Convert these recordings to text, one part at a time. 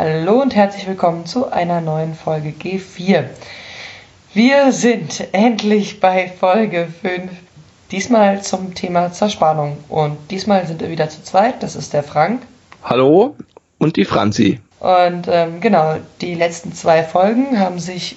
Hallo und herzlich willkommen zu einer neuen Folge G4. Wir sind endlich bei Folge 5, diesmal zum Thema Zerspannung. Und diesmal sind wir wieder zu zweit, das ist der Frank. Hallo und die Franzi. Und genau, die letzten 2 Folgen haben sich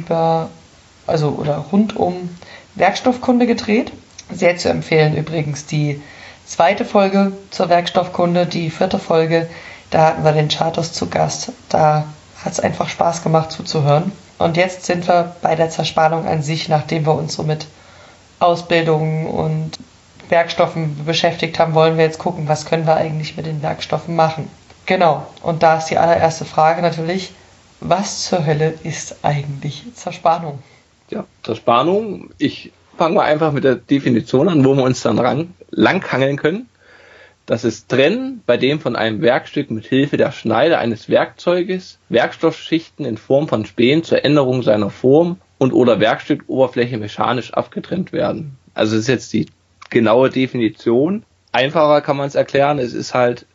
rund um Werkstoffkunde gedreht. Sehr zu empfehlen übrigens die 2. Folge zur Werkstoffkunde, die 4. Folge, da hatten wir den Chartos zu Gast. Da hat es einfach Spaß gemacht zuzuhören. Und jetzt sind wir bei der Zerspannung an sich, nachdem wir uns so mit Ausbildungen und Werkstoffen beschäftigt haben, wollen wir jetzt gucken, was können wir eigentlich mit den Werkstoffen machen. Genau, und da ist die allererste Frage natürlich, was zur Hölle ist eigentlich Zerspannung? Ja, Zerspannung, ich fange mal einfach mit der Definition an, wo wir uns dann langhangeln können. Das ist Trennen, bei dem von einem Werkstück mit Hilfe der Schneide eines Werkzeuges Werkstoffschichten in Form von Spänen zur Änderung seiner Form und oder Werkstückoberfläche mechanisch abgetrennt werden. Also das ist jetzt die genaue Definition. Einfacher kann man es erklären, es ist halt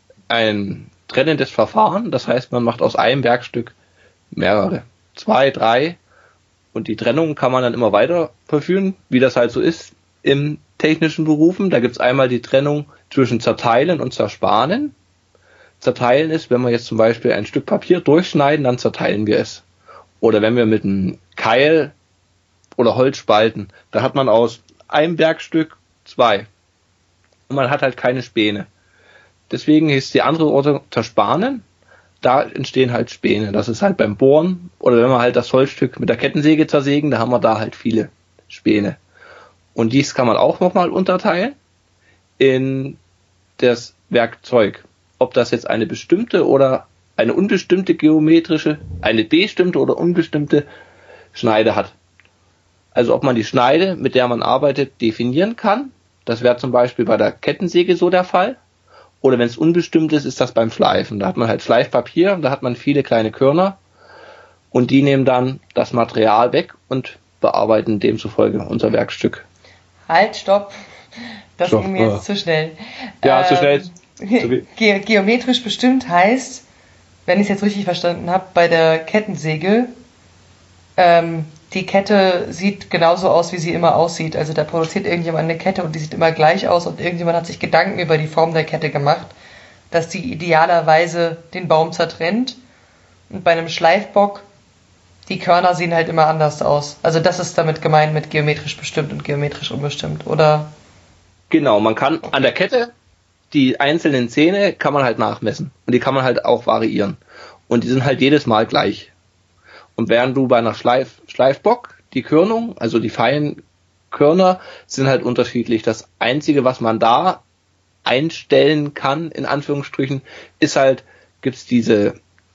ein trennendes Verfahren, das heißt, man macht aus einem Werkstück mehrere, 2, 3 und die Trennung kann man dann immer weiter verführen, wie das halt so ist im technischen Berufen. Da gibt es einmal die Trennung zwischen Zerteilen und Zerspanen. Zerteilen ist, wenn wir jetzt zum Beispiel ein Stück Papier durchschneiden, dann zerteilen wir es. Oder wenn wir mit einem Keil oder Holz spalten, da hat man aus einem Werkstück 2. Und man hat halt keine Späne. Deswegen ist die andere Orte Zerspanen. Da entstehen halt Späne. Das ist halt beim Bohren oder wenn wir halt das Holzstück mit der Kettensäge zersägen, da haben wir da halt viele Späne. Und dies kann man auch nochmal unterteilen in das Werkzeug. Ob das jetzt eine bestimmte oder eine unbestimmte geometrische, eine bestimmte oder unbestimmte Schneide hat. Also ob man die Schneide, mit der man arbeitet, definieren kann. Das wäre zum Beispiel bei der Kettensäge so der Fall. Oder wenn es unbestimmt ist, ist das beim Schleifen. Da hat man halt Schleifpapier, da hat man viele kleine Körner und die nehmen dann das Material weg und bearbeiten demzufolge unser Werkstück. Halt, stopp. Das ging mir jetzt zu schnell. Ja, zu schnell. Geometrisch bestimmt heißt, wenn ich es jetzt richtig verstanden habe, bei der Kettensäge, die Kette sieht genauso aus, wie sie immer aussieht. Also da produziert irgendjemand eine Kette und die sieht immer gleich aus und irgendjemand hat sich Gedanken über die Form der Kette gemacht, dass die idealerweise den Baum zertrennt. Und bei einem Schleifbock, die Körner sehen halt immer anders aus. Also das ist damit gemeint mit geometrisch bestimmt und geometrisch unbestimmt, oder? Genau, man kann an der Kette die einzelnen Zähne kann man halt nachmessen und die kann man halt auch variieren. Und die sind halt jedes Mal gleich. Und während du bei einer Schleifbock, die Körnung, also die feinen Körner, sind halt unterschiedlich. Das Einzige, was man da einstellen kann, in Anführungsstrichen, ist halt, gibt's diese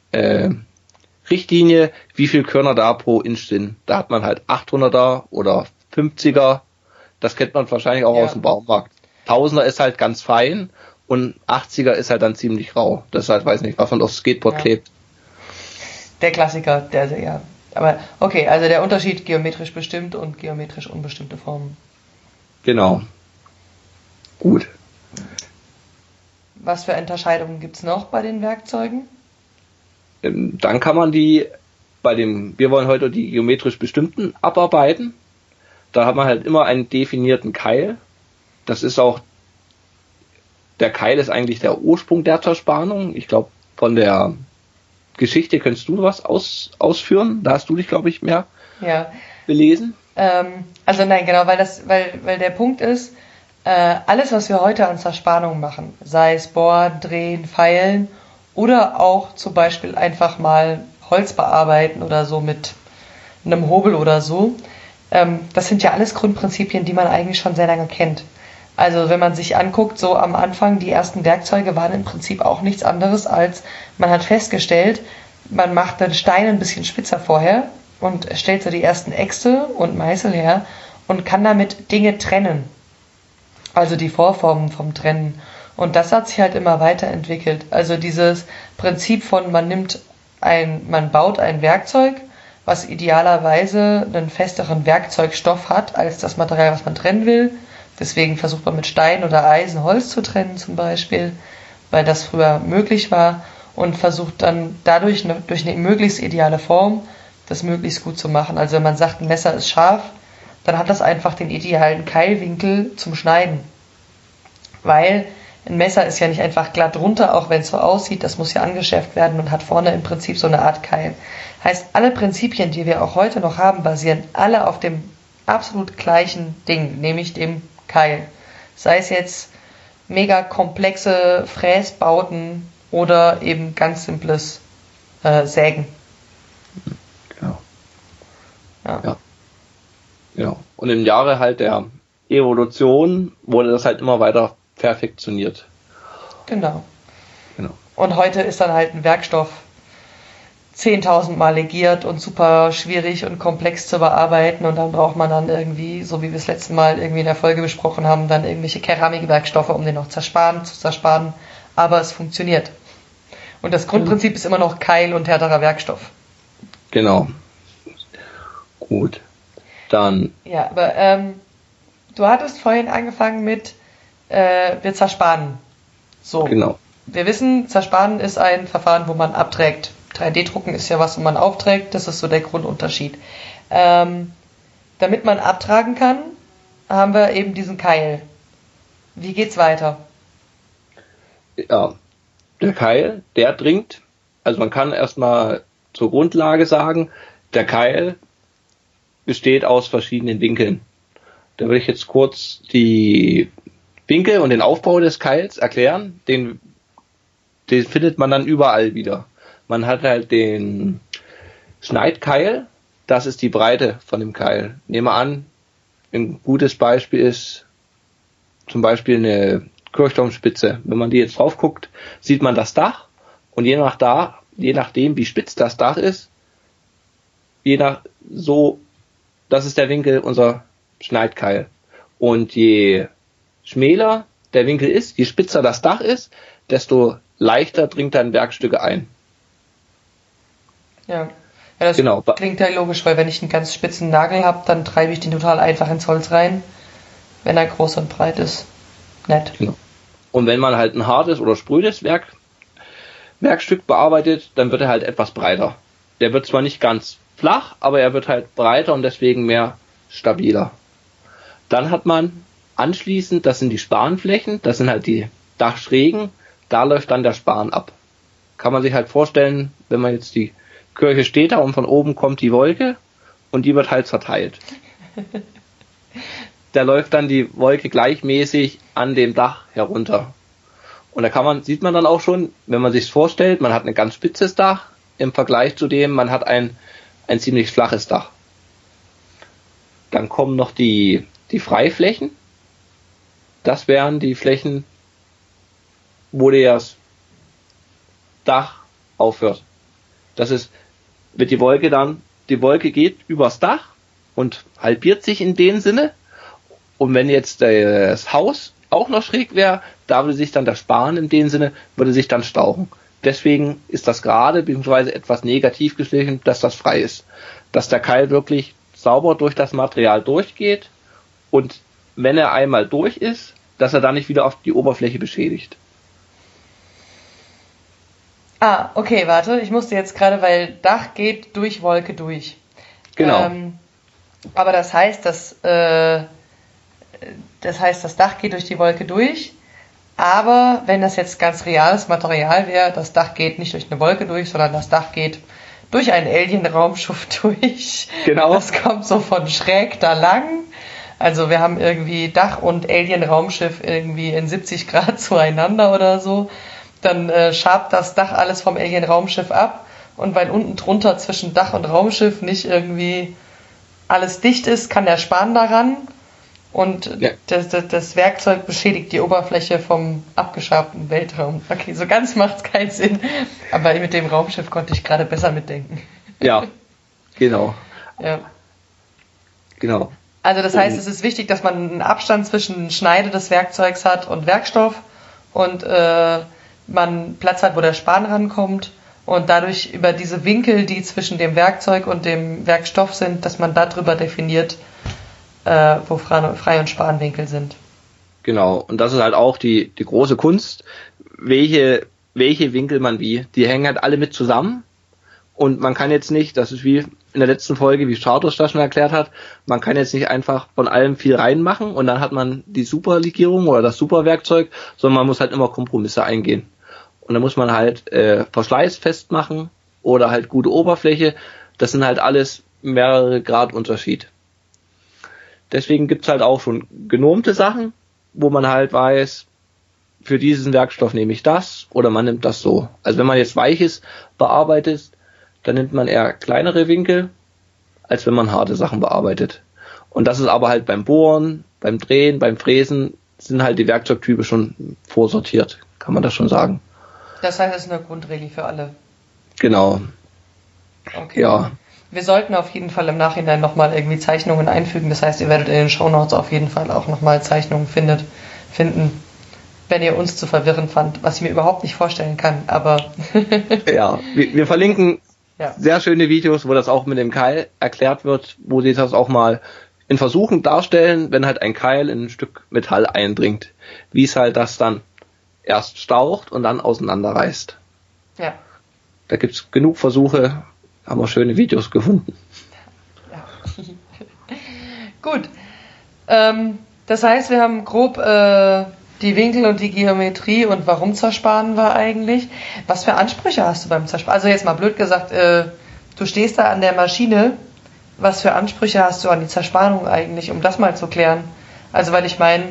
Richtlinie, wie viel Körner da pro Inch sind. Da hat man halt 800er oder 50er. Das kennt man wahrscheinlich auch aus dem Baumarkt. 1000er ist halt ganz fein und 80er ist halt dann ziemlich rau. Das ist halt, weiß nicht, was man aufs Skateboard klebt. Der Klassiker, ja. Aber okay, also der Unterschied geometrisch bestimmt und geometrisch unbestimmte Formen. Genau. Gut. Was für Unterscheidungen gibt's noch bei den Werkzeugen? Dann kann man wir wollen heute die geometrisch bestimmten abarbeiten. Da hat man halt immer einen definierten Keil. Das ist auch, der Keil ist eigentlich der Ursprung der Zerspannung. Ich glaube, von der Geschichte könntest du was ausführen? Da hast du dich, glaube ich, mehr belesen. Also nein, genau, weil der Punkt ist, alles, was wir heute an Zerspannung machen, sei es bohren, drehen, feilen oder auch zum Beispiel einfach mal Holz bearbeiten oder so mit einem Hobel oder so, das sind ja alles Grundprinzipien, die man eigentlich schon sehr lange kennt. Also wenn man sich anguckt, so am Anfang, die ersten Werkzeuge waren im Prinzip auch nichts anderes als, man hat festgestellt, man macht den Stein ein bisschen spitzer vorher und stellt so die ersten Äxte und Meißel her und kann damit Dinge trennen. Also die Vorformen vom Trennen. Und das hat sich halt immer weiterentwickelt. Also dieses Prinzip von, man baut ein Werkzeug, was idealerweise einen festeren Werkzeugstoff hat als das Material, was man trennen will. Deswegen versucht man mit Stein oder Eisen Holz zu trennen zum Beispiel, weil das früher möglich war. und versucht dann dadurch durch eine möglichst ideale Form das möglichst gut zu machen. Also wenn man sagt, ein Messer ist scharf, dann hat das einfach den idealen Keilwinkel zum Schneiden. Weil ein Messer ist ja nicht einfach glatt runter, auch wenn es so aussieht, das muss ja angeschärft werden und hat vorne im Prinzip so eine Art Keil. Heißt, alle Prinzipien, die wir auch heute noch haben, basieren alle auf dem absolut gleichen Ding, nämlich dem Keil. Sei es jetzt mega komplexe Fräsbauten oder eben ganz simples Sägen. Genau. Ja. Ja. Und im Jahre halt der Evolution wurde das halt immer weiter perfektioniert. Genau. Und heute ist dann halt ein Werkstoff 10.000 Mal legiert und super schwierig und komplex zu bearbeiten und dann braucht man dann irgendwie, so wie wir es letzten Mal irgendwie in der Folge besprochen haben, dann irgendwelche Keramikwerkstoffe, um den noch zu zersparen, aber es funktioniert. Und das Grundprinzip ist immer noch Keil und härterer Werkstoff. Genau. Gut. Dann. Ja, aber du hattest vorhin angefangen mit wir zersparen. So. Genau. Wir wissen, Zersparen ist ein Verfahren, wo man abträgt. 3D-Drucken ist ja was, wo man aufträgt. Das ist so der Grundunterschied. Damit man abtragen kann, haben wir eben diesen Keil. Wie geht's weiter? Ja, der Keil, der dringt. Also man kann erstmal zur Grundlage sagen, der Keil besteht aus verschiedenen Winkeln. Da will ich jetzt kurz die Winkel und den Aufbau des Keils erklären. Den findet man dann überall wieder. Man hat halt den Schneidkeil, das ist die Breite von dem Keil. Nehmen wir an, ein gutes Beispiel ist zum Beispiel eine Kirchturmspitze. Wenn man die jetzt drauf guckt, sieht man das Dach und je nachdem, wie spitz das Dach ist, das ist der Winkel unser Schneidkeil. Und je schmäler der Winkel ist, je spitzer das Dach ist, desto leichter dringt dann Werkstücke ein. Ja, das genau. Klingt ja logisch, weil wenn ich einen ganz spitzen Nagel habe, dann treibe ich den total einfach ins Holz rein, wenn er groß und breit ist. Nett. Genau. Und wenn man halt ein hartes oder sprödes Werkstück bearbeitet, dann wird er halt etwas breiter. Der wird zwar nicht ganz flach, aber er wird halt breiter und deswegen mehr stabiler. Dann hat man anschließend, das sind die Spanflächen, das sind halt die Dachschrägen, da läuft dann der Span ab. Kann man sich halt vorstellen, wenn man jetzt die Kirche steht da und von oben kommt die Wolke und die wird halt verteilt. Da läuft dann die Wolke gleichmäßig an dem Dach herunter. Und da sieht man dann auch schon, wenn man sich's vorstellt, man hat ein ganz spitzes Dach im Vergleich zu dem, man hat ein ziemlich flaches Dach. Dann kommen noch die Freiflächen. Das wären die Flächen, wo das Dach aufhört. Das ist, die Wolke geht übers Dach und halbiert sich in dem Sinne. Und wenn jetzt das Haus auch noch schräg wäre, da würde sich dann der Span in dem Sinne, würde sich dann stauchen. Deswegen ist das gerade, beziehungsweise etwas negativ gestrichen, dass das frei ist. Dass der Keil wirklich sauber durch das Material durchgeht und wenn er einmal durch ist, dass er dann nicht wieder auf die Oberfläche beschädigt. Ah, okay, warte, ich musste jetzt gerade, weil Dach geht durch Wolke durch. Genau. Aber das heißt, das Dach geht durch die Wolke durch, aber wenn das jetzt ganz reales Material wäre, das Dach geht nicht durch eine Wolke durch, sondern das Dach geht durch ein Alien-Raumschiff durch. Genau. Das kommt so von schräg da lang. Also wir haben irgendwie Dach und Alien-Raumschiff irgendwie in 70 Grad zueinander oder so. Dann schabt das Dach alles vom Alien-Raumschiff ab und weil unten drunter zwischen Dach und Raumschiff nicht irgendwie alles dicht ist, kann der Span daran und ja. Das Werkzeug beschädigt die Oberfläche vom abgeschabten Weltraum. Okay, so ganz macht's keinen Sinn, aber mit dem Raumschiff konnte ich gerade besser mitdenken. Ja, genau. Ja. Genau. Also das heißt, es ist wichtig, dass man einen Abstand zwischen Schneide des Werkzeugs hat und Werkstoff und man Platz hat, wo der Span rankommt und dadurch über diese Winkel, die zwischen dem Werkzeug und dem Werkstoff sind, dass man darüber definiert, wo Frei- und Spanwinkel sind. Genau, und das ist halt auch die große Kunst, welche welche Winkel man wie. Die hängen halt alle mit zusammen und man kann jetzt nicht, das ist wie in der letzten Folge, wie Stratos das schon erklärt hat, man kann jetzt nicht einfach von allem viel reinmachen und dann hat man die Superlegierung oder das Superwerkzeug, sondern man muss halt immer Kompromisse eingehen. Und dann muss man halt Verschleiß festmachen oder halt gute Oberfläche. Das sind halt alles mehrere Grad Unterschied. Deswegen gibt's halt auch schon genormte Sachen, wo man halt weiß, für diesen Werkstoff nehme ich das oder man nimmt das so. Also wenn man jetzt Weiches bearbeitet, dann nimmt man eher kleinere Winkel, als wenn man harte Sachen bearbeitet. Und das ist aber halt beim Bohren, beim Drehen, beim Fräsen sind halt die Werkzeugtypen schon vorsortiert, kann man das schon sagen. Das heißt, es ist eine Grundregel für alle. Genau. Okay. Ja. Wir sollten auf jeden Fall im Nachhinein nochmal irgendwie Zeichnungen einfügen. Das heißt, ihr werdet in den Shownotes auf jeden Fall auch nochmal Zeichnungen finden, wenn ihr uns zu verwirren fand, was ich mir überhaupt nicht vorstellen kann, aber... Ja, wir verlinken sehr schöne Videos, wo das auch mit dem Keil erklärt wird, wo sie das auch mal in Versuchen darstellen, wenn halt ein Keil in ein Stück Metall eindringt, wie es halt das dann erst staucht und dann auseinanderreißt. Ja. Da gibt's genug Versuche, haben wir schöne Videos gefunden. Ja. Gut. Das heißt, wir haben grob die Winkel und die Geometrie und warum zerspanen wir eigentlich. Was für Ansprüche hast du beim Zersparen? Also jetzt mal blöd gesagt, du stehst da an der Maschine. Was für Ansprüche hast du an die Zerspanung eigentlich, um das mal zu klären? Also weil ich meine,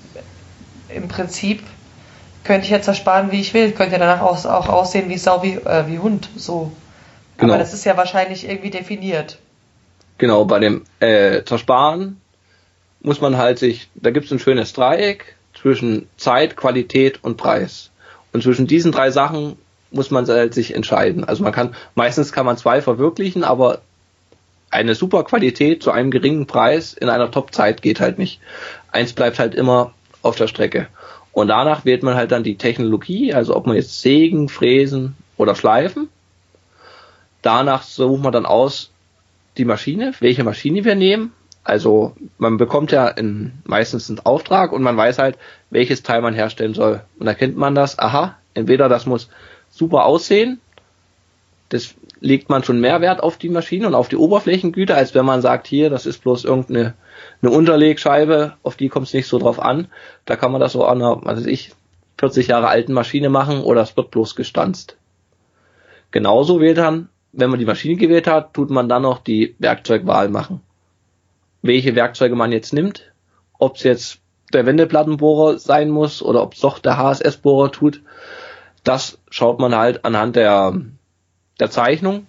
im Prinzip könnte ich ja zersparen, wie ich will. Könnte ja danach auch aussehen wie Sau, wie Hund. So. Genau. Aber das ist ja wahrscheinlich irgendwie definiert. Genau, bei dem Zersparen muss man halt da gibt es ein schönes Dreieck zwischen Zeit, Qualität und Preis. Und zwischen diesen drei Sachen muss man halt sich entscheiden. Also meistens kann man zwei verwirklichen, aber eine super Qualität zu einem geringen Preis in einer Top-Zeit geht halt nicht. Eins bleibt halt immer auf der Strecke. Und danach wählt man halt dann die Technologie, also ob man jetzt sägen, fräsen oder schleifen. Danach sucht man dann aus die Maschine, welche Maschine wir nehmen. Also man bekommt ja meistens einen Auftrag und man weiß halt, welches Teil man herstellen soll. Und da kennt man das, entweder das muss super aussehen, das legt man schon mehr Wert auf die Maschine und auf die Oberflächengüte, als wenn man sagt, hier, das ist bloß irgendeine Unterlegscheibe, auf die kommt es nicht so drauf an. Da kann man das so an einer, 40 Jahre alten Maschine machen oder es wird bloß gestanzt. Genauso wählt dann, wenn man die Maschine gewählt hat, tut man dann noch die Werkzeugwahl machen. Welche Werkzeuge man jetzt nimmt, ob es jetzt der Wendeplattenbohrer sein muss oder ob es doch der HSS-Bohrer tut, das schaut man halt anhand der Zeichnung,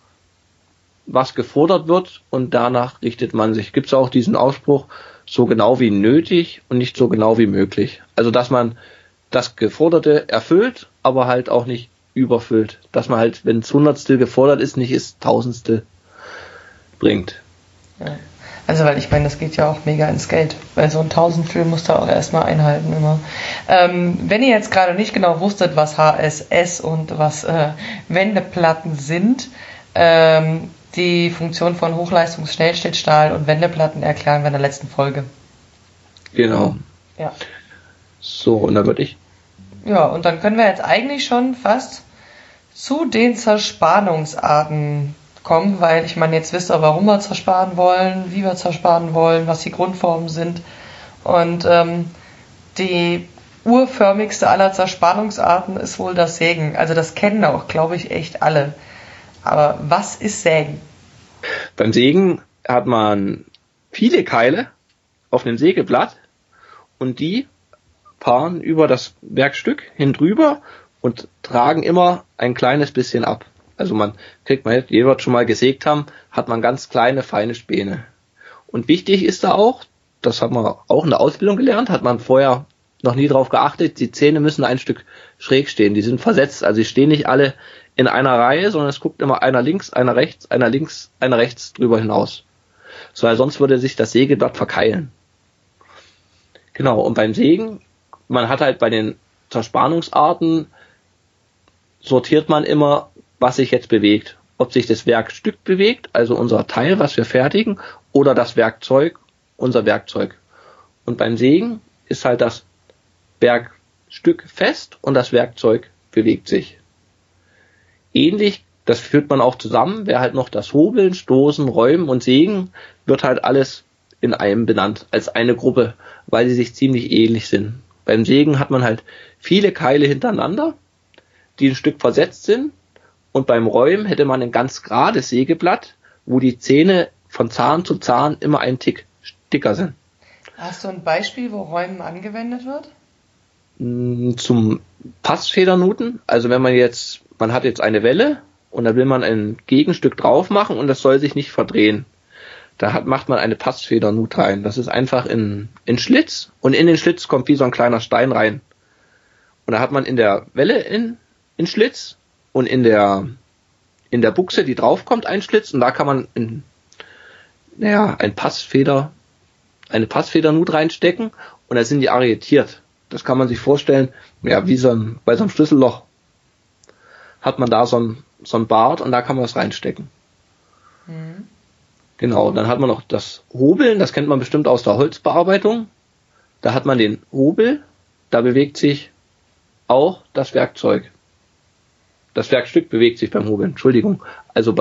was gefordert wird und danach richtet man sich. Gibt es auch diesen Ausspruch, so genau wie nötig und nicht so genau wie möglich. Also dass man das Geforderte erfüllt, aber halt auch nicht überfüllt. Dass man halt, wenn es Hundertstel gefordert ist, nicht es Tausendstel bringt. Ja. Also weil ich meine, das geht ja auch mega ins Geld, weil so ein Tausendfüll musst du auch erstmal einhalten immer. Wenn ihr jetzt gerade nicht genau wusstet, was HSS und was Wendeplatten sind, die Funktion von Hochleistungs-Schnellschnittstahl und Wendeplatten erklären wir in der letzten Folge. Genau. Ja. So, und dann würde ich... Ja, und dann können wir jetzt eigentlich schon fast zu den Zerspannungsarten kommen, weil ich meine, jetzt wisst ihr, warum wir zersparen wollen, wie wir zersparen wollen, was die Grundformen sind. Und die urförmigste aller Zerspannungsarten ist wohl das Sägen. Also das kennen auch, glaube ich, echt alle. Aber was ist Sägen? Beim Sägen hat man viele Keile auf einem Sägeblatt und die paaren über das Werkstück hin drüber und tragen immer ein kleines bisschen ab. Also jeder wird schon mal gesägt haben, hat man ganz kleine, feine Späne. Und wichtig ist da auch, das hat man auch in der Ausbildung gelernt, hat man vorher noch nie drauf geachtet, die Zähne müssen ein Stück schräg stehen, die sind versetzt, also die stehen nicht alle in einer Reihe, sondern es guckt immer einer links, einer rechts, einer links, einer rechts drüber hinaus. So, weil sonst würde sich das Sägeblatt verkeilen. Genau, und beim Sägen, man hat halt bei den Zerspannungsarten, sortiert man immer, was sich jetzt bewegt. Ob sich das Werkstück bewegt, also unser Teil, was wir fertigen, oder das Werkzeug, unser Werkzeug. Und beim Sägen ist halt das Werkstück fest und das Werkzeug bewegt sich. Ähnlich, das führt man auch zusammen, wäre halt noch das Hobeln, Stoßen, Räumen und Sägen, wird halt alles in einem benannt, als eine Gruppe, weil sie sich ziemlich ähnlich sind. Beim Sägen hat man halt viele Keile hintereinander, die ein Stück versetzt sind, und beim Räumen hätte man ein ganz gerades Sägeblatt, wo die Zähne von Zahn zu Zahn immer einen Tick dicker sind. Hast du ein Beispiel, wo Räumen angewendet wird? Zum Passfedernuten, also wenn man hat jetzt eine Welle und da will man ein Gegenstück drauf machen und das soll sich nicht verdrehen. Macht man eine Passfedernut rein. Das ist einfach in Schlitz, und in den Schlitz kommt wie so ein kleiner Stein rein. Und da hat man in der Welle in Schlitz und in der Buchse, die draufkommt, einen Schlitz, und da kann man eine Passfedernut reinstecken, und da sind die arretiert. Das kann man sich vorstellen, ja, bei so einem Schlüsselloch hat man da so ein Bart, und da kann man es reinstecken. Mhm. Genau, dann hat man noch das Hobeln, das kennt man bestimmt aus der Holzbearbeitung. Da hat man den Hobel, da bewegt sich auch das Werkzeug. Das Werkstück bewegt sich beim Hobeln, Entschuldigung. Also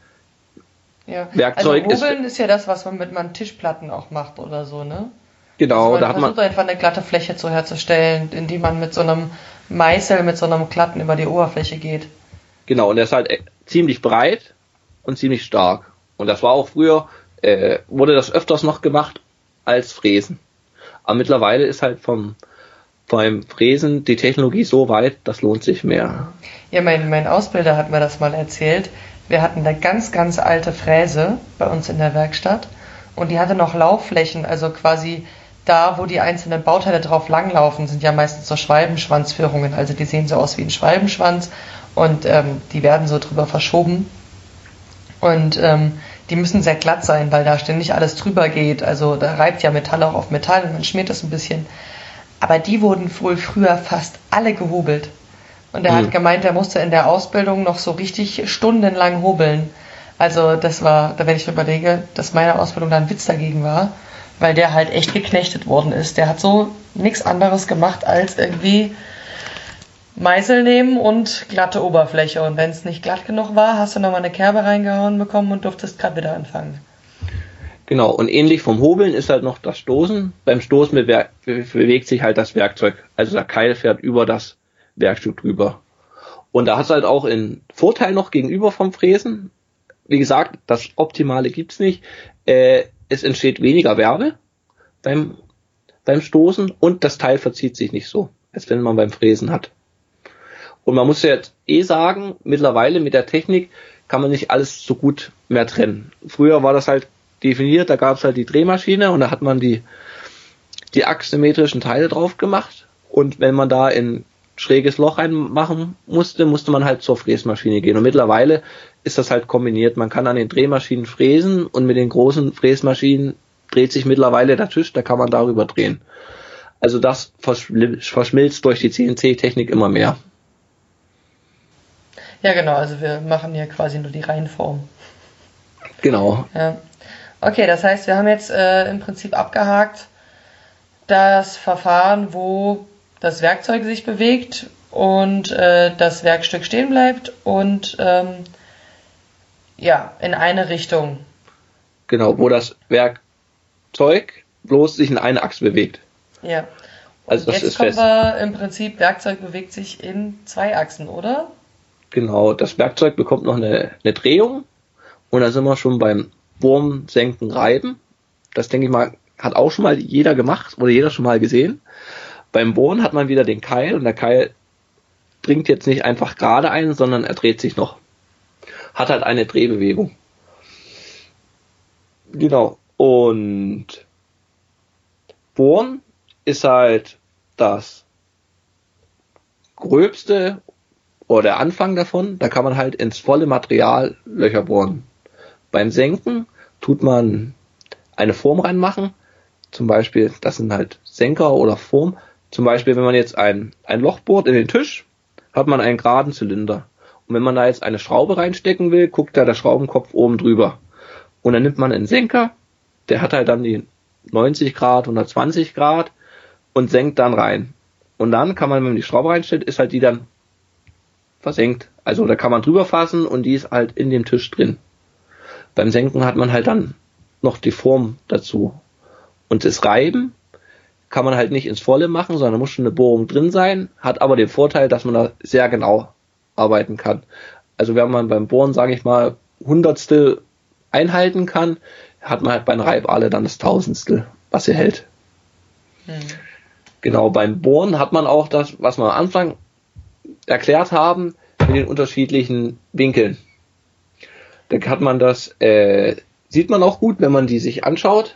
Werkzeug also Hobeln ist ja das, was man mit Tischplatten auch macht oder so, ne? Genau, also da hat man versucht einfach eine glatte Fläche herzustellen, indem man mit so einem Meißel, mit so einem Glatten über die Oberfläche geht. Genau, und der ist halt ziemlich breit und ziemlich stark. Und das war auch früher, wurde das öfters noch gemacht als Fräsen. Aber mittlerweile ist halt beim Fräsen die Technologie so weit, das lohnt sich mehr. Ja, mein Ausbilder hat mir das mal erzählt. Wir hatten eine ganz, ganz alte Fräse bei uns in der Werkstatt, und die hatte noch Laufflächen, also quasi da, wo die einzelnen Bauteile drauf langlaufen, sind ja meistens so Schwalbenschwanzführungen, also die sehen so aus wie ein Schwalbenschwanz, und die werden so drüber verschoben, und die müssen sehr glatt sein, weil da ständig alles drüber geht, also da reibt ja Metall auch auf Metall und man schmiert das ein bisschen. Aber die wurden wohl früher fast alle gehobelt. Und er hat gemeint, er musste in der Ausbildung noch so richtig stundenlang hobeln. Also das war, da wenn ich überlege, dass meine Ausbildung da ein Witz dagegen war, weil der halt echt geknechtet worden ist. Der hat so nichts anderes gemacht als irgendwie Meißel nehmen und glatte Oberfläche. Und wenn es nicht glatt genug war, hast du nochmal eine Kerbe reingehauen bekommen und durftest gerade wieder anfangen. Genau, und ähnlich vom Hobeln ist halt noch das Stoßen. Beim Stoßen bewegt sich halt das Werkzeug. Also der Keil fährt über das Werkstück drüber. Und da hat es halt auch einen Vorteil noch gegenüber vom Fräsen. Wie gesagt, das Optimale gibt's nicht. Es entsteht weniger Wärme beim Stoßen, und das Teil verzieht sich nicht so, als wenn man beim Fräsen hat. Und man muss ja jetzt sagen, mittlerweile mit der Technik kann man nicht alles so gut mehr trennen. Früher war das halt definiert, da gab es halt die Drehmaschine, und da hat man die achssymmetrischen Teile drauf gemacht, und wenn man da in schräges Loch reinmachen musste man halt zur Fräsmaschine gehen. Und mittlerweile ist das halt kombiniert. Man kann an den Drehmaschinen fräsen, und mit den großen Fräsmaschinen dreht sich mittlerweile der Tisch, da kann man darüber drehen. Also das verschmilzt durch die CNC-Technik immer mehr. Ja, genau, also wir machen hier quasi nur die Reihenform. Genau. Ja. Okay, das heißt, wir haben jetzt im Prinzip abgehakt das Verfahren, wo das Werkzeug sich bewegt und das Werkstück stehen bleibt und in eine Richtung. Genau, wo das Werkzeug bloß sich in eine Achse bewegt. Ja. Und also das jetzt ist kommen fest. wir im Prinzip, Werkzeug bewegt sich in 2 Achsen, oder? Genau, das Werkzeug bekommt noch eine Drehung, und da sind wir schon beim Bohren, Senken, Reiben. Das, denke ich mal, hat auch schon mal jeder gemacht oder jeder schon mal gesehen. Beim Bohren hat man wieder den Keil, und der Keil dringt jetzt nicht einfach gerade ein, sondern er dreht sich noch. Hat halt eine Drehbewegung. Genau. Und Bohren ist halt das Gröbste oder der Anfang davon. Da kann man halt ins volle Material Löcher bohren. Beim Senken tut man eine Form reinmachen. Zum Beispiel, das sind halt Senker oder Form. Zum Beispiel, wenn man jetzt ein Loch bohrt in den Tisch, hat man einen geraden Zylinder. Und wenn man da jetzt eine Schraube reinstecken will, guckt da der Schraubenkopf oben drüber. Und dann nimmt man einen Senker, der hat halt dann die 90 Grad, 120 Grad und senkt dann rein. Und dann kann man, wenn man die Schraube reinstellt, ist halt die dann versenkt. Also da kann man drüber fassen und die ist halt in dem Tisch drin. Beim Senken hat man halt dann noch die Form dazu. Und das Reiben kann man halt nicht ins Volle machen, sondern muss schon eine Bohrung drin sein, hat aber den Vorteil, dass man da sehr genau arbeiten kann. Also wenn man beim Bohren, sage ich mal, Hundertstel einhalten kann, hat man halt beim Reibahle dann das Tausendstel, was sie hält. Genau, beim Bohren hat man auch das, was wir am Anfang erklärt haben, mit den unterschiedlichen Winkeln. Da hat man das, sieht man auch gut, wenn man die sich anschaut.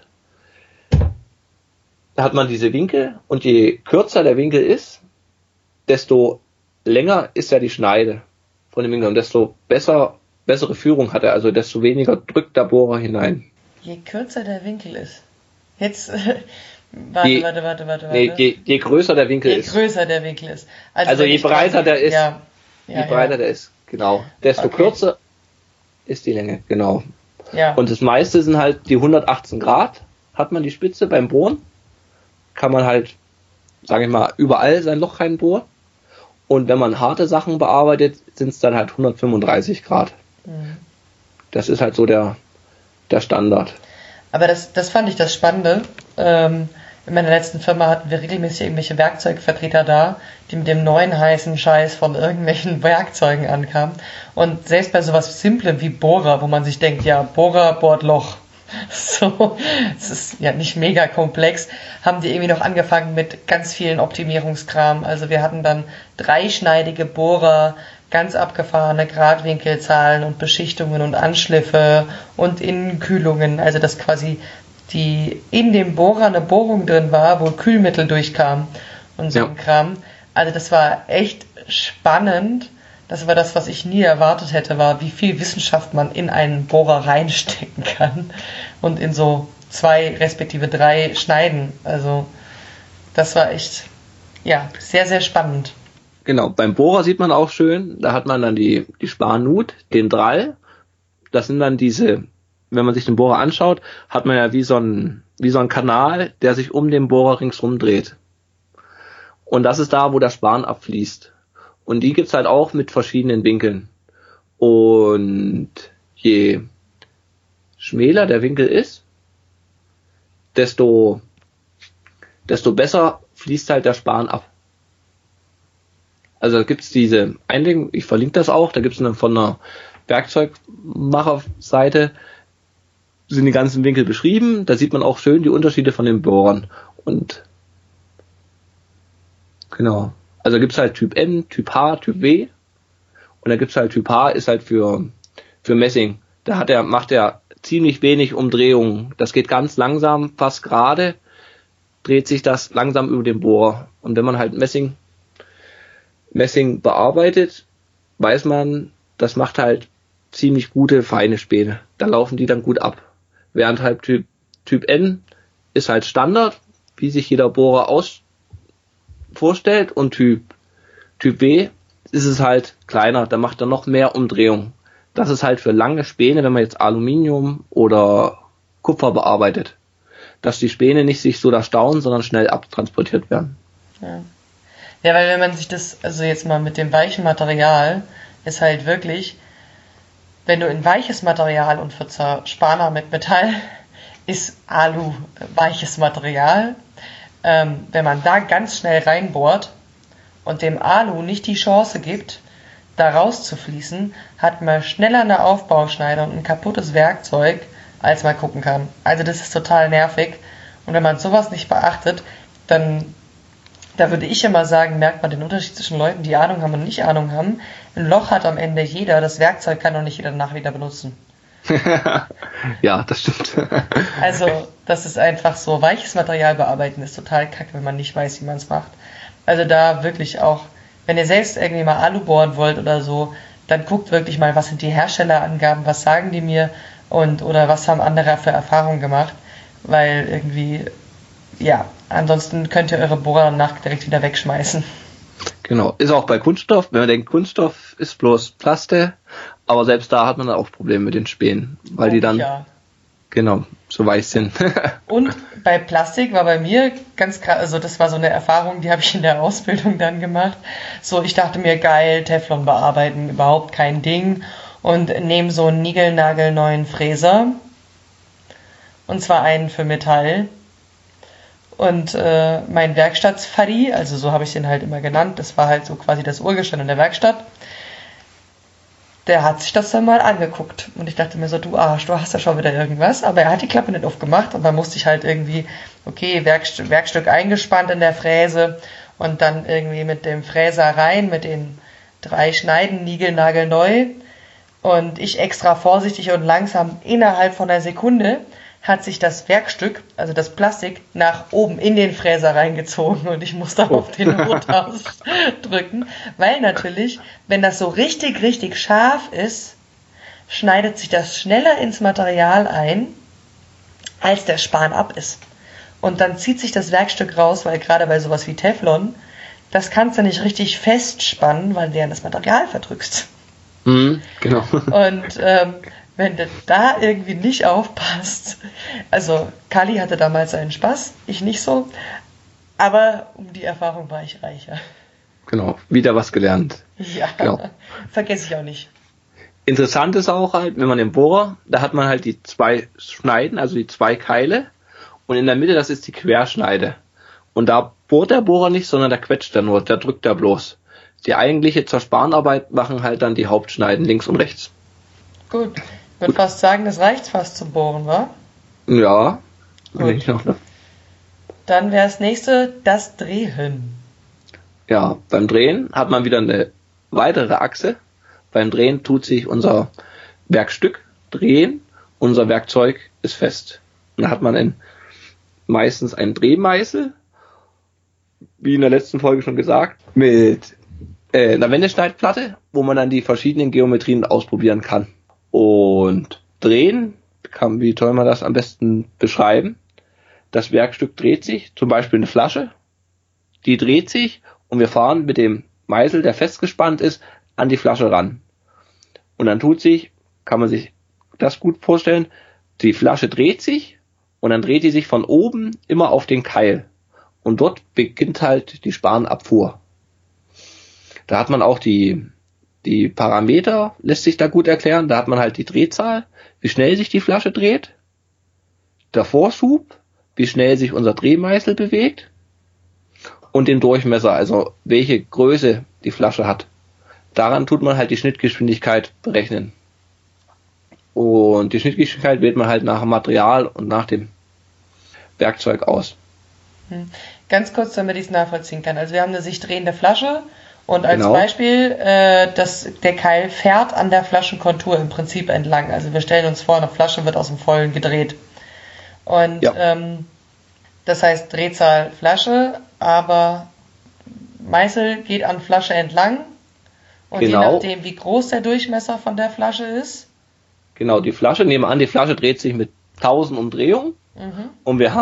Da hat man diese Winkel und je kürzer der Winkel ist, desto länger ist ja die Schneide von dem Winkel und desto bessere Führung hat er, also desto weniger drückt der Bohrer hinein. Je kürzer der Winkel ist. Jetzt, warte. Nee, je größer der Winkel ist. Je größer der Winkel ist. Also je breiter der ist, je breiter der ist, genau. Desto kürzer ist die Länge, genau. Ja. Und das meiste sind halt die 118 Grad, hat man die Spitze beim Bohren. Kann man halt, sage ich mal, überall sein Loch reinbohren. Und wenn man harte Sachen bearbeitet, sind es dann halt 135 Grad. Das ist halt so der Standard. Aber das fand ich das Spannende. In meiner letzten Firma hatten wir regelmäßig irgendwelche Werkzeugvertreter da, die mit dem neuen heißen Scheiß von irgendwelchen Werkzeugen ankamen. Und selbst bei sowas Simplem wie Bohrer, wo man sich denkt, ja, Bohrer bohrt Loch. So, es ist ja nicht mega komplex, haben die irgendwie noch angefangen mit ganz vielen Optimierungskram. Also wir hatten dann dreischneidige Bohrer, ganz abgefahrene Gradwinkelzahlen und Beschichtungen und Anschliffe und Innenkühlungen, also dass quasi in dem Bohrer eine Bohrung drin war, wo Kühlmittel durchkam und so ein Kram. Also das war echt spannend. Das war das, was ich nie erwartet hätte, war, wie viel Wissenschaft man in einen Bohrer reinstecken kann und in so 2 respektive 3 Schneiden. Also das war echt, sehr, sehr spannend. Genau, beim Bohrer sieht man auch schön, da hat man dann die Sparnut, den Drall. Das sind dann diese, wenn man sich den Bohrer anschaut, hat man ja wie so ein Kanal, der sich um den Bohrer ringsrum dreht. Und das ist da, wo der Span abfließt. Und die gibt's halt auch mit verschiedenen Winkeln. Und je schmäler der Winkel ist, desto besser fließt halt der Span ab. Also da gibt's diese Einlegung, ich verlinke das auch, da gibt's von einer Werkzeugmacherseite, sind die ganzen Winkel beschrieben, da sieht man auch schön die Unterschiede von den Bohrern. Und genau. Also gibt's halt Typ N, Typ H, Typ W. Und da gibt's halt Typ H, ist halt für Messing. Da macht er ziemlich wenig Umdrehungen. Das geht ganz langsam, fast gerade, dreht sich das langsam über den Bohrer. Und wenn man halt Messing bearbeitet, weiß man, das macht halt ziemlich gute, feine Späne. Da laufen die dann gut ab. Während halt Typ N ist halt Standard, wie sich jeder Bohrer vorstellt, und Typ W ist es halt kleiner, da macht er noch mehr Umdrehungen. Das ist halt für lange Späne, wenn man jetzt Aluminium oder Kupfer bearbeitet, dass die Späne nicht sich so da stauen, sondern schnell abtransportiert werden. Ja, weil wenn man sich das, also jetzt mal mit dem weichen Material, ist halt wirklich, wenn du in weiches Material und für Zerspaner mit Metall, ist Alu weiches Material. Wenn man da ganz schnell reinbohrt und dem Alu nicht die Chance gibt, da rauszufließen, hat man schneller eine Aufbauschneide und ein kaputtes Werkzeug, als man gucken kann. Also das ist total nervig. Und wenn man sowas nicht beachtet, dann, da würde ich immer sagen, merkt man den Unterschied zwischen Leuten, die Ahnung haben und nicht Ahnung haben. Ein Loch hat am Ende jeder, das Werkzeug kann doch nicht jeder danach wieder benutzen. Ja, das stimmt. Also, das ist einfach so. Weiches Material bearbeiten ist total kacke, wenn man nicht weiß, wie man es macht. Also da wirklich auch, wenn ihr selbst irgendwie mal Alu bohren wollt oder so, dann guckt wirklich mal, was sind die Herstellerangaben, was sagen die mir oder was haben andere für Erfahrungen gemacht, weil irgendwie, ansonsten könnt ihr eure Bohrer danach direkt wieder wegschmeißen. Genau, ist auch bei Kunststoff, wenn man denkt, Kunststoff ist bloß Plaste, aber selbst da hat man dann auch Probleme mit den Spänen, weil die dann Genau, so weiß sind. Und bei Plastik war bei mir ganz krass, also das war so eine Erfahrung, die habe ich in der Ausbildung dann gemacht. So, ich dachte mir, geil, Teflon bearbeiten, überhaupt kein Ding. Und nehme so einen niegelnagelneuen Fräser. Und zwar einen für Metall. Und mein Werkstattsfaddy, also so habe ich den halt immer genannt, das war halt so quasi das Urgestein in der Werkstatt, der hat sich das dann mal angeguckt. Und ich dachte mir so, du Arsch, du hast ja schon wieder irgendwas. Aber er hat die Klappe nicht aufgemacht und dann musste ich halt irgendwie, okay, Werkstück eingespannt in der Fräse und dann irgendwie mit dem Fräser rein, mit den 3 Schneiden, niegelnagelneu. Und ich extra vorsichtig und langsam, innerhalb von einer Sekunde, hat sich das Werkstück, also das Plastik, nach oben in den Fräser reingezogen und ich musste auf den Rotaus drücken, weil natürlich, wenn das so richtig, richtig scharf ist, schneidet sich das schneller ins Material ein, als der Span ab ist. Und dann zieht sich das Werkstück raus, weil gerade bei sowas wie Teflon, das kannst du nicht richtig festspannen, weil du ja das Material verdrückst. Genau. Und wenn du da irgendwie nicht aufpasst, also Kali hatte damals seinen Spaß, ich nicht so, aber um die Erfahrung war ich reicher. Genau, wieder was gelernt. Ja, genau. Vergesse ich auch nicht. Interessant ist auch halt, wenn man den Bohrer, da hat man halt die 2 Schneiden, also die 2 Keile und in der Mitte, das ist die Querschneide. Und da bohrt der Bohrer nicht, sondern da quetscht er nur, da drückt er bloß. Die eigentliche Zerspanarbeit machen halt dann die Hauptschneiden links und rechts. Gut. Ich würde fast sagen, das reicht fast zum Bohren, wa? Ja. Gut. Dann wäre das nächste das Drehen. Ja, beim Drehen hat man wieder eine weitere Achse. Beim Drehen tut sich unser Werkstück drehen, unser Werkzeug ist fest. Und dann hat man meistens einen Drehmeißel, wie in der letzten Folge schon gesagt, mit einer Wendeschneidplatte, wo man dann die verschiedenen Geometrien ausprobieren kann. Und drehen, wie soll man das am besten beschreiben? Das Werkstück dreht sich, zum Beispiel eine Flasche, die dreht sich und wir fahren mit dem Meißel, der festgespannt ist, an die Flasche ran. Und dann kann man sich das gut vorstellen, die Flasche dreht sich und dann dreht die sich von oben immer auf den Keil. Und dort beginnt halt die Spanabfuhr. Da hat man auch die Parameter, lässt sich da gut erklären. Da hat man halt die Drehzahl, wie schnell sich die Flasche dreht, der Vorschub, wie schnell sich unser Drehmeißel bewegt und den Durchmesser, also welche Größe die Flasche hat. Daran tut man halt die Schnittgeschwindigkeit berechnen. Und die Schnittgeschwindigkeit wählt man halt nach dem Material und nach dem Werkzeug aus. Ganz kurz, damit ich es nachvollziehen kann. Also wir haben eine sich drehende Flasche und als Genau. Beispiel, der Keil fährt an der Flaschenkontur im Prinzip entlang. Also wir stellen uns vor, eine Flasche wird aus dem Vollen gedreht. Und Ja. Das heißt Drehzahl Flasche, aber Meißel geht an Flasche entlang und Genau. je nachdem, wie groß der Durchmesser von der Flasche ist. Genau, die Flasche, nehmen wir an, die Flasche dreht sich mit 1000 Umdrehungen und wir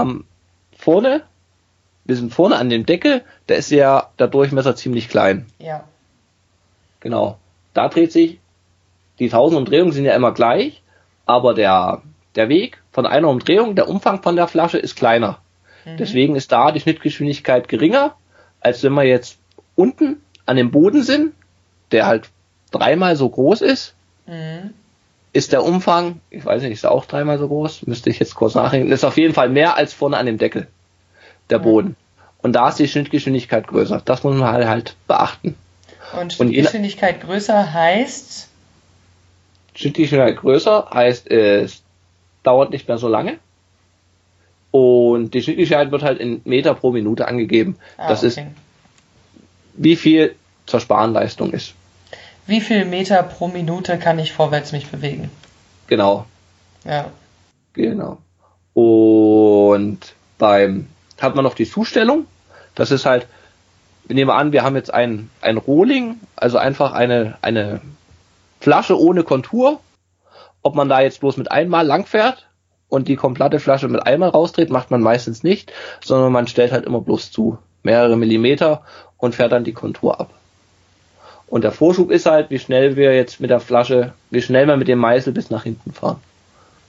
sind vorne an dem Deckel, da ist ja der Durchmesser ziemlich klein. Ja. Genau. Da dreht sich, die 1000 Umdrehungen sind ja immer gleich, aber der Weg von einer Umdrehung, der Umfang von der Flasche ist kleiner. Deswegen ist da die Schnittgeschwindigkeit geringer, als wenn wir jetzt unten an dem Boden sind, der halt 3-mal so groß ist. Ist der Umfang, ich weiß nicht, ist er auch 3-mal so groß? Müsste ich jetzt kurz nachdenken. Ist auf jeden Fall mehr als vorne an dem Deckel, der Boden. Und da ist die Schnittgeschwindigkeit größer. Das muss man halt beachten. Und Schnittgeschwindigkeit größer heißt? Schnittgeschwindigkeit größer heißt, es dauert nicht mehr so lange. Und die Schnittgeschwindigkeit wird halt in Meter pro Minute angegeben. Das ist, wie viel zur Spanleistung ist. Wie viel Meter pro Minute kann ich vorwärts mich bewegen? Genau. Ja. Genau. Und hat man noch die Zustellung. Das ist halt, wir nehmen an, wir haben jetzt ein Rohling, also einfach eine Flasche ohne Kontur. Ob man da jetzt bloß mit einmal lang fährt und die komplette Flasche mit einmal rausdreht, macht man meistens nicht, sondern man stellt halt immer bloß zu, mehrere Millimeter und fährt dann die Kontur ab. Und der Vorschub ist halt, wie schnell wir jetzt mit der Flasche, wie schnell wir mit dem Meißel bis nach hinten fahren.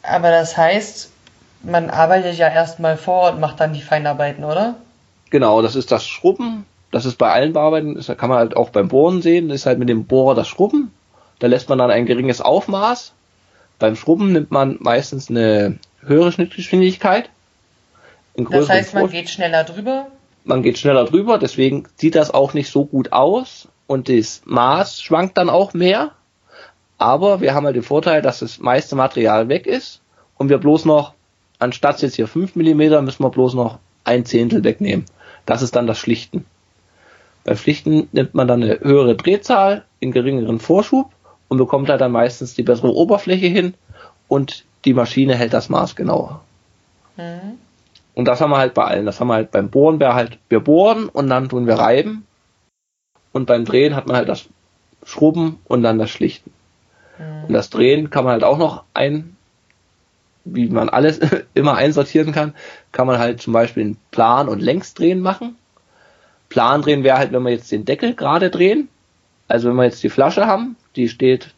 Aber das heißt, man arbeitet ja erstmal vor und macht dann die Feinarbeiten, oder? Genau, das ist das Schrubben. Das ist bei allen Bearbeiten, das kann man halt auch beim Bohren sehen, das ist halt mit dem Bohrer das Schrubben. Da lässt man dann ein geringes Aufmaß. Beim Schrubben nimmt man meistens eine höhere Schnittgeschwindigkeit. Das heißt, man geht schneller drüber? Man geht schneller drüber, deswegen sieht das auch nicht so gut aus und das Maß schwankt dann auch mehr. Aber wir haben halt den Vorteil, dass das meiste Material weg ist und wir bloß noch, anstatt jetzt hier 5 mm, müssen wir bloß noch 1/10 wegnehmen. Das ist dann das Schlichten. Beim Schlichten nimmt man dann eine höhere Drehzahl, in geringeren Vorschub und bekommt halt dann meistens die bessere Oberfläche hin und die Maschine hält das Maß genauer. Mhm. Und das haben wir halt bei allen. Das haben wir halt beim Bohren, wir bohren und dann tun wir reiben. Und beim Drehen hat man halt das Schrubben und dann das Schlichten. Mhm. Und das Drehen kann man halt auch noch wie man alles immer einsortieren kann man halt zum Beispiel ein Plan- und Längsdrehen machen. Plan drehen wäre halt, wenn wir jetzt den Deckel gerade drehen. Also wenn wir jetzt die Flasche haben, die steht,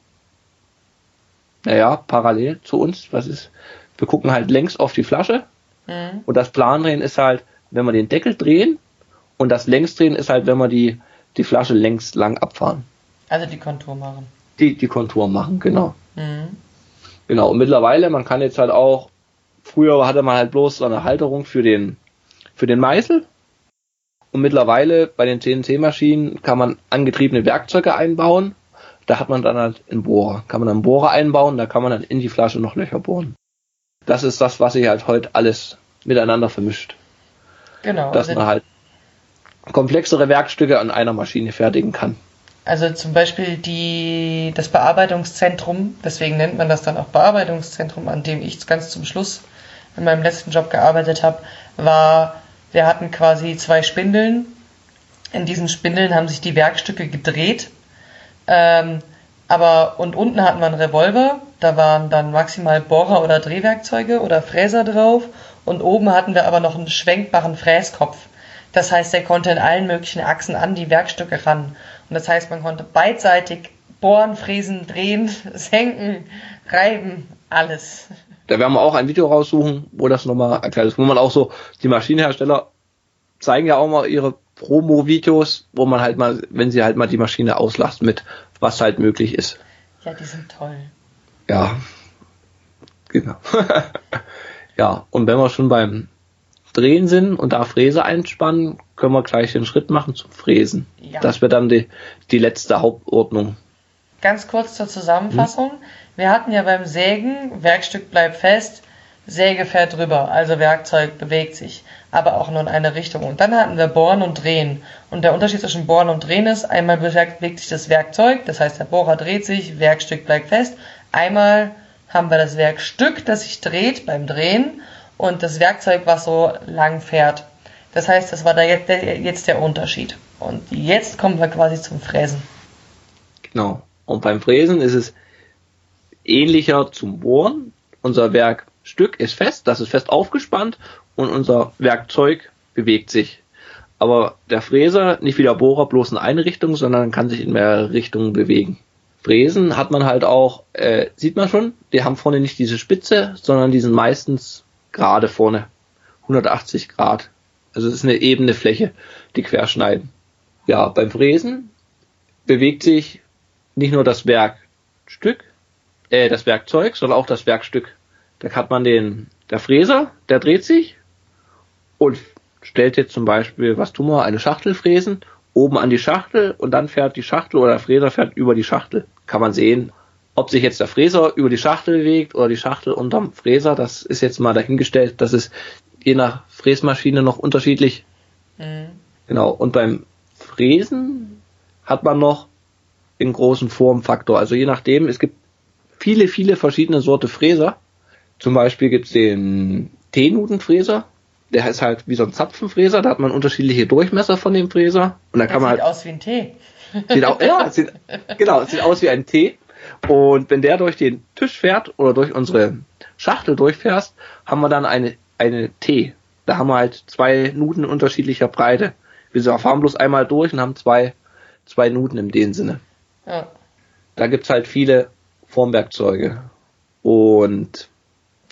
parallel zu uns. Wir gucken halt längs auf die Flasche. Mhm. Und das Plandrehen ist halt, wenn wir den Deckel drehen. Und das Längsdrehen ist halt, wenn wir die Flasche längs lang abfahren. Also die Kontur machen. Die Kontur machen, genau. Mhm. Genau, und mittlerweile, man kann jetzt halt auch, früher hatte man halt bloß so eine Halterung für den Meißel. Und mittlerweile bei den CNC-Maschinen kann man angetriebene Werkzeuge einbauen. Da hat man dann halt einen Bohrer. Kann man einen Bohrer einbauen, da kann man dann in die Flasche noch Löcher bohren. Das ist das, was sich halt heute alles miteinander vermischt. Genau. Dass man halt komplexere Werkstücke an einer Maschine fertigen kann. Also zum Beispiel das Bearbeitungszentrum, deswegen nennt man das dann auch Bearbeitungszentrum, an dem ich ganz zum Schluss in meinem letzten Job gearbeitet habe, wir hatten quasi 2 Spindeln. In diesen Spindeln haben sich die Werkstücke gedreht. Und unten hatten wir einen Revolver. Da waren dann maximal Bohrer oder Drehwerkzeuge oder Fräser drauf. Und oben hatten wir aber noch einen schwenkbaren Fräskopf. Das heißt, der konnte in allen möglichen Achsen an die Werkstücke ran. Und das heißt, man konnte beidseitig bohren, fräsen, drehen, senken, reiben, alles. Da werden wir auch ein Video raussuchen, wo das nochmal erklärt ist. Wo man auch so, die Maschinenhersteller zeigen ja auch mal ihre Promo-Videos, wo man halt mal, wenn sie halt mal die Maschine auslasten mit, was halt möglich ist. Ja, die sind toll. Ja, genau. Ja, und wenn wir schon beim Drehen sind und da Fräse einspannen, können wir gleich den Schritt machen zum Fräsen. Ja. Das wird dann die letzte Hauptordnung. Ganz kurz zur Zusammenfassung. Wir hatten ja beim Sägen, Werkstück bleibt fest, Säge fährt drüber, also Werkzeug bewegt sich, aber auch nur in eine Richtung. Und dann hatten wir Bohren und Drehen. Und der Unterschied zwischen Bohren und Drehen ist, einmal bewegt sich das Werkzeug, das heißt der Bohrer dreht sich, Werkstück bleibt fest. Einmal haben wir das Werkstück, das sich dreht beim Drehen und das Werkzeug, was so lang fährt. Das heißt, das war jetzt der Unterschied. Und jetzt kommen wir quasi zum Fräsen. Genau. Und beim Fräsen ist es ähnlicher zum Bohren. Unser Werkstück ist fest, das ist fest aufgespannt und unser Werkzeug bewegt sich. Aber der Fräser, nicht wie der Bohrer, bloß in eine Richtung, sondern kann sich in mehrere Richtungen bewegen. Fräsen hat man halt auch, sieht man schon, die haben vorne nicht diese Spitze, sondern die sind meistens gerade vorne, 180 Grad. Also es ist eine ebene Fläche, die querschneiden. Ja, beim Fräsen bewegt sich nicht nur das Werkzeug, sondern auch das Werkstück. Da hat man der Fräser, der dreht sich und stellt jetzt zum Beispiel, was tun wir, eine Schachtel fräsen, oben an die Schachtel und dann fährt die Schachtel oder der Fräser fährt über die Schachtel. Kann man sehen, ob sich jetzt der Fräser über die Schachtel bewegt oder die Schachtel unterm Fräser, das ist jetzt mal dahingestellt, das ist je nach Fräsmaschine noch unterschiedlich. Mhm. Genau, und beim Fräsen hat man noch den großen Formfaktor, also je nachdem, es gibt viele, viele verschiedene Sorte Fräser. Zum Beispiel gibt es den T-Nutenfräser, der ist halt wie so ein Zapfenfräser, da hat man unterschiedliche Durchmesser von dem Fräser. Und dann kann man sieht aus wie ein T. Sieht aus wie ein T. Und wenn der durch den Tisch fährt oder durch unsere Schachtel durchfährst, haben wir dann eine T. Da haben wir halt 2 Nuten unterschiedlicher Breite. Wir fahren bloß einmal durch und haben zwei Nuten in dem Sinne. Ja. Da gibt's halt viele Formwerkzeuge. Und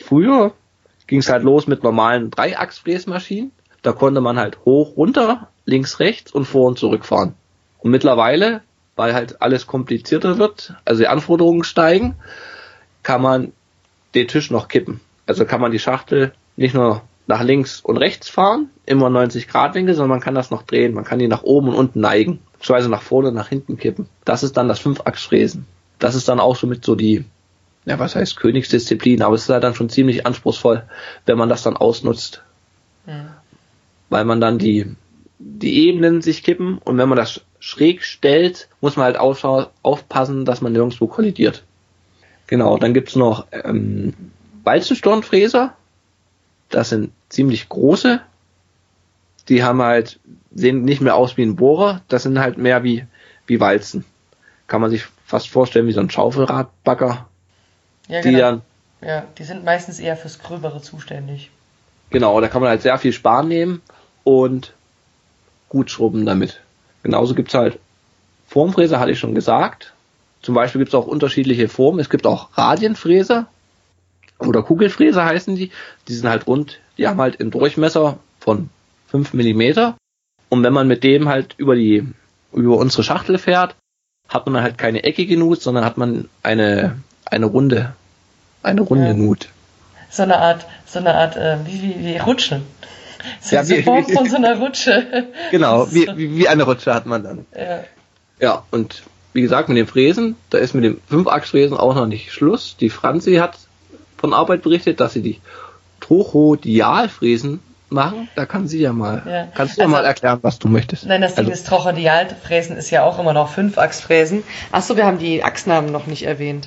früher ging es halt los mit normalen Dreiachsfräsmaschinen. Da konnte man halt hoch, runter, links, rechts und vor und zurück fahren. Und mittlerweile, weil halt alles komplizierter wird, also die Anforderungen steigen, kann man den Tisch noch kippen. Also kann man die Schachtel nicht nur nach links und rechts fahren, immer 90 Grad Winkel, sondern man kann das noch drehen. Man kann die nach oben und unten neigen, beziehungsweise nach vorne und nach hinten kippen. Das ist dann das Fünfachsfräsen. Das ist dann auch somit so die, ja, was heißt Königsdisziplin, aber es ist halt dann schon ziemlich anspruchsvoll, wenn man das dann ausnutzt. Weil man dann die Ebenen sich kippen und wenn man das schräg stellt, muss man halt aufpassen, dass man nirgendwo kollidiert. Genau, dann gibt's noch Walzenstirnfräser. Das sind ziemlich große. Die haben halt, sehen nicht mehr aus wie ein Bohrer, das sind halt mehr wie Walzen. Kann man sich fast vorstellen wie so ein Schaufelradbagger. Ja, genau. Die sind meistens eher fürs Gröbere zuständig. Genau, da kann man halt sehr viel Span nehmen und gut schrubben damit. Genauso gibt's halt Formfräser, hatte ich schon gesagt. Zum Beispiel gibt's auch unterschiedliche Formen. Es gibt auch Radienfräser oder Kugelfräser heißen die. Die sind halt rund, die haben halt einen Durchmesser von 5 mm. Und wenn man mit dem halt über unsere Schachtel fährt, hat man halt keine eckige Nut, sondern hat man eine runde Nut. So eine Art, wie Rutschen. So die Form von so einer Rutsche. Genau, wie eine Rutsche hat man dann. Ja, und wie gesagt, mit den Fräsen, da ist mit dem Fünfachsfräsen auch noch nicht Schluss. Die Franzi hat von Arbeit berichtet, dass sie die Trochodialfräsen machen. Da kann sie ja mal, kannst du ja mal erklären, was du möchtest. Nein, das Ding ist, Trochodialfräsen ist ja auch immer noch Fünfachsfräsen. Achso, wir haben die Achsnamen noch nicht erwähnt.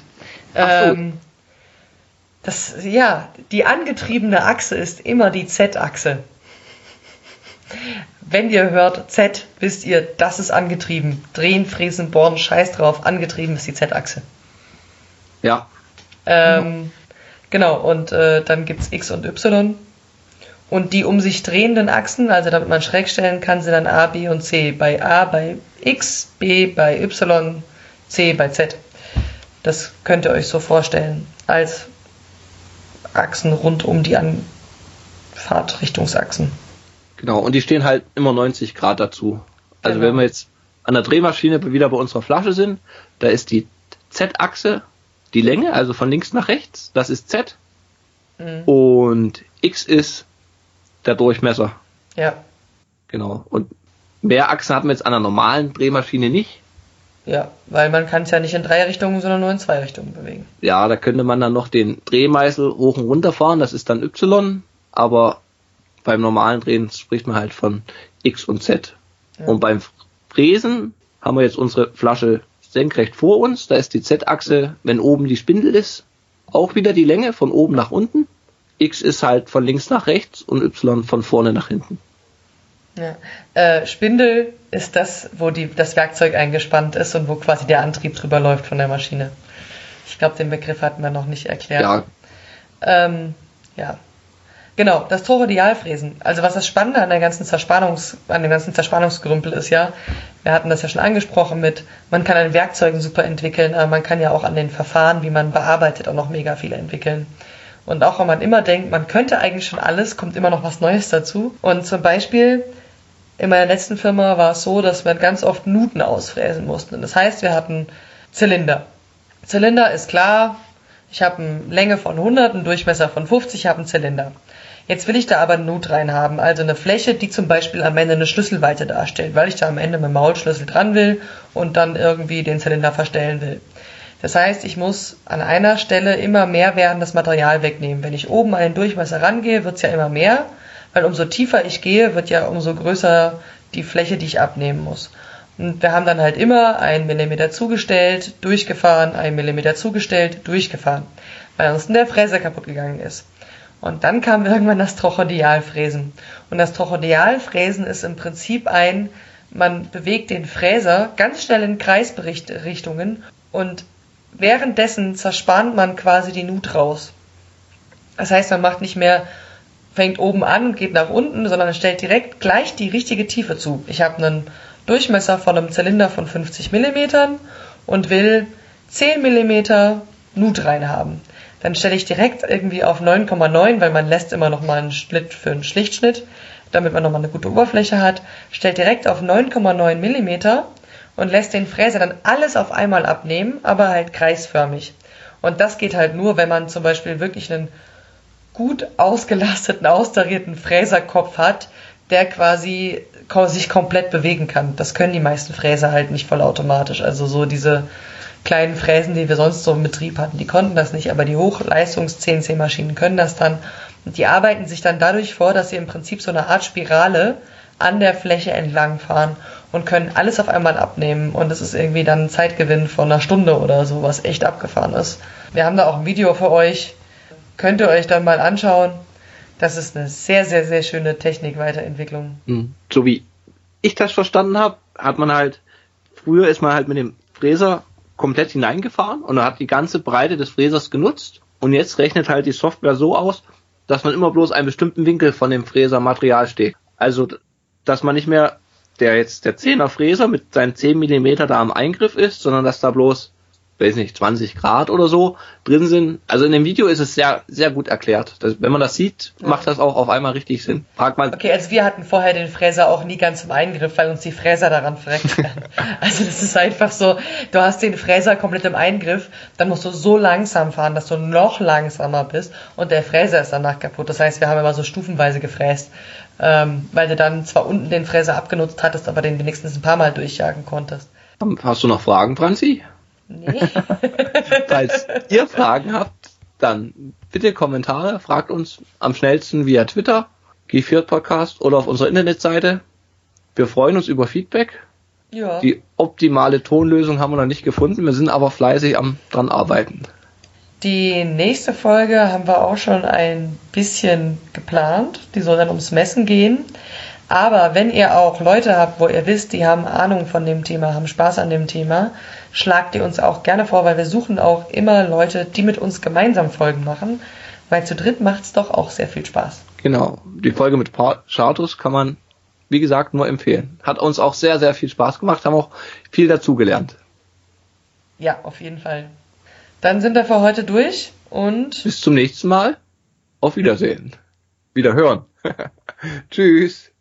Die angetriebene Achse ist immer die Z-Achse. Wenn ihr hört Z, wisst ihr, das ist angetrieben. Drehen, fräsen, bohren, scheiß drauf. Angetrieben ist die Z-Achse. Ja. Genau, und dann gibt's X und Y. Und die um sich drehenden Achsen, also damit man schräg stellen kann, sind dann A, B und C. Bei A bei X, B bei Y, C bei Z. Das könnt ihr euch so vorstellen, als Achsen rund um die Fahrtrichtungsachsen. Genau, und die stehen halt immer 90 Grad dazu. Also wenn wir jetzt an der Drehmaschine wieder bei unserer Flasche sind, da ist die Z-Achse die Länge, also von links nach rechts, das ist Z. Und X ist der Durchmesser. Ja. Genau. Und mehr Achsen hat man jetzt an einer normalen Drehmaschine nicht. Ja, weil man kann es ja nicht in 3 Richtungen, sondern nur in 2 Richtungen bewegen. Ja, da könnte man dann noch den Drehmeißel hoch und runter fahren, das ist dann Y, aber beim normalen Drehen spricht man halt von X und Z. Ja. Und beim Fräsen haben wir jetzt unsere Flasche senkrecht vor uns, da ist die Z-Achse, wenn oben die Spindel ist, auch wieder die Länge von oben nach unten. X ist halt von links nach rechts und Y von vorne nach hinten. Ja. Spindel ist das, wo das Werkzeug eingespannt ist und wo quasi der Antrieb drüber läuft von der Maschine. Ich glaube, den Begriff hatten wir noch nicht erklärt. Ja. Genau, das Trochodialfräsen. Also was das Spannende an dem ganzen Zerspannungsgerümpel ist, ja, wir hatten das ja schon angesprochen man kann an Werkzeugen super entwickeln, aber man kann ja auch an den Verfahren, wie man bearbeitet, auch noch mega viel entwickeln. Und auch wenn man immer denkt, man könnte eigentlich schon alles, kommt immer noch was Neues dazu. Und zum Beispiel in meiner letzten Firma war es so, dass wir ganz oft Nuten ausfräsen mussten. Das heißt, wir hatten Zylinder. Zylinder ist klar, ich habe eine Länge von 100, einen Durchmesser von 50, ich habe einen Zylinder. Jetzt will ich da aber eine Nut rein haben, also eine Fläche, die zum Beispiel am Ende eine Schlüsselweite darstellt, weil ich da am Ende mit dem Maulschlüssel dran will und dann irgendwie den Zylinder verstellen will. Das heißt, ich muss an einer Stelle immer mehr werdendes Material wegnehmen. Wenn ich oben an den Durchmesser rangehe, wird es ja immer mehr, weil umso tiefer ich gehe, wird ja umso größer die Fläche, die ich abnehmen muss. Und wir haben dann halt immer 1 mm zugestellt, durchgefahren, 1 mm zugestellt, durchgefahren, weil uns der Fräser kaputt gegangen ist. Und dann kam irgendwann das Trochodialfräsen. Und das Trochodialfräsen ist im Prinzip man bewegt den Fräser ganz schnell in Kreisrichtungen und währenddessen zerspannt man quasi die Nut raus. Das heißt, man macht nicht mehr, fängt oben an und geht nach unten, sondern stellt direkt gleich die richtige Tiefe zu. Ich habe einen Durchmesser von einem Zylinder von 50 mm und will 10 mm Nut reinhaben. dann stelle ich direkt irgendwie auf 9,9, weil man lässt immer noch mal einen Schnitt für einen Schlichtschnitt, damit man nochmal eine gute Oberfläche hat, stellt direkt auf 9,9 Millimeter und lässt den Fräser dann alles auf einmal abnehmen, aber halt kreisförmig. Und das geht halt nur, wenn man zum Beispiel wirklich einen gut ausgelasteten, austarierten Fräserkopf hat, der quasi sich komplett bewegen kann. Das können die meisten Fräser halt nicht vollautomatisch. Also so diese kleinen Fräsen, die wir sonst so im Betrieb hatten, die konnten das nicht, aber die Hochleistungs-CNC-Maschinen können das dann. Und die arbeiten sich dann dadurch vor, dass sie im Prinzip so eine Art Spirale an der Fläche entlang fahren und können alles auf einmal abnehmen. Und das ist irgendwie dann ein Zeitgewinn von einer Stunde oder so, was echt abgefahren ist. Wir haben da auch ein Video für euch. Könnt ihr euch dann mal anschauen. Das ist eine sehr, sehr, sehr schöne Technikweiterentwicklung. So wie ich das verstanden habe, früher ist man halt mit dem Fräser komplett hineingefahren und hat die ganze Breite des Fräsers genutzt. Und jetzt rechnet halt die Software so aus, dass man immer bloß einen bestimmten Winkel von dem Fräsermaterial steht. Also, dass man nicht mehr der 10er Fräser mit seinen 10 Millimeter da am Eingriff ist, sondern dass da bloß, 20 Grad oder so drin sind. Also in dem Video ist es sehr, sehr gut erklärt. Wenn man das sieht, macht das auch auf einmal richtig Sinn. Okay, also wir hatten vorher den Fräser auch nie ganz im Eingriff, weil uns die Fräser daran verreckt werden. Also das ist einfach so, du hast den Fräser komplett im Eingriff, dann musst du so langsam fahren, dass du noch langsamer bist und der Fräser ist danach kaputt. Das heißt, wir haben immer so stufenweise gefräst, weil du dann zwar unten den Fräser abgenutzt hattest, aber den wenigstens ein paar Mal durchjagen konntest. Hast du noch Fragen, Franzi? Nee. Falls ihr Fragen habt, dann bitte Kommentare, fragt uns am schnellsten via Twitter, G4 Podcast oder auf unserer Internetseite. Wir freuen uns über Feedback. Ja. Die optimale Tonlösung haben wir noch nicht gefunden, wir sind aber fleißig dran arbeiten. Die nächste Folge haben wir auch schon ein bisschen geplant. Die soll dann ums Messen gehen. Aber wenn ihr auch Leute habt, wo ihr wisst, die haben Ahnung von dem Thema, haben Spaß an dem Thema, schlagt ihr uns auch gerne vor, weil wir suchen auch immer Leute, die mit uns gemeinsam Folgen machen, weil zu dritt macht es doch auch sehr viel Spaß. Genau, die Folge mit Chartus kann man, wie gesagt, nur empfehlen. Hat uns auch sehr, sehr viel Spaß gemacht, haben auch viel dazugelernt. Ja, auf jeden Fall. Dann sind wir für heute durch und bis zum nächsten Mal. Auf Wiedersehen. Wiederhören. Tschüss.